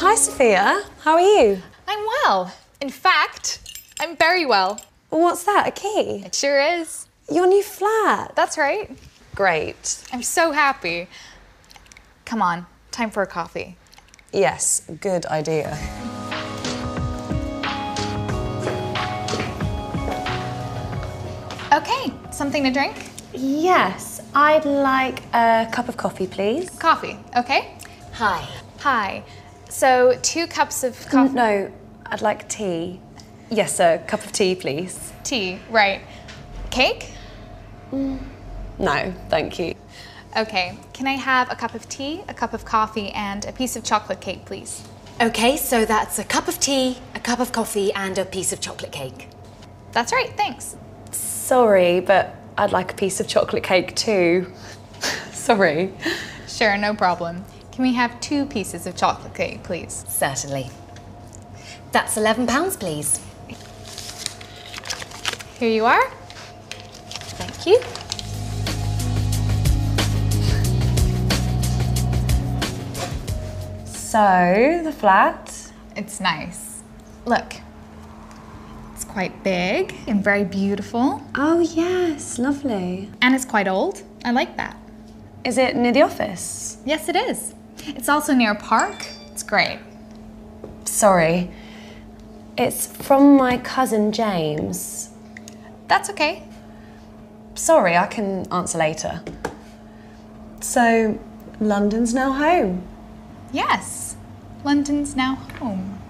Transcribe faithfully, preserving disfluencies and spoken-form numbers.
Hi, Sophia. How are you? I'm well. In fact, I'm very well. What's that, a key? It sure is. Your new flat. That's right. Great. I'm so happy. Come on, time for a coffee. Yes, good idea. Okay, something to drink? Yes, I'd like a cup of coffee, please. Coffee, okay? Hi. Hi. So, two cups of coffee. No, I'd like tea. Yes, a cup of tea, please. Tea, right. Cake? Mm. No, thank you. Okay, can I have a cup of tea, a cup of coffee, and a piece of chocolate cake, please? Okay, so that's a cup of tea, a cup of coffee, and a piece of chocolate cake. That's right, thanks. Sorry, but I'd like a piece of chocolate cake too. Sorry. Sure, no problem. Can we have two pieces of chocolate cake, please? Certainly. That's eleven pounds, please. Here you are. Thank you. So, the flat? It's nice. Look, it's quite big and very beautiful. Oh yes, lovely. And it's quite old. I like that. Is it near the office? Yes, it is. It's also near a park. It's great. Sorry. It's from my cousin James. That's okay. Sorry, I can answer later. So, London's now home? Yes, London's now home.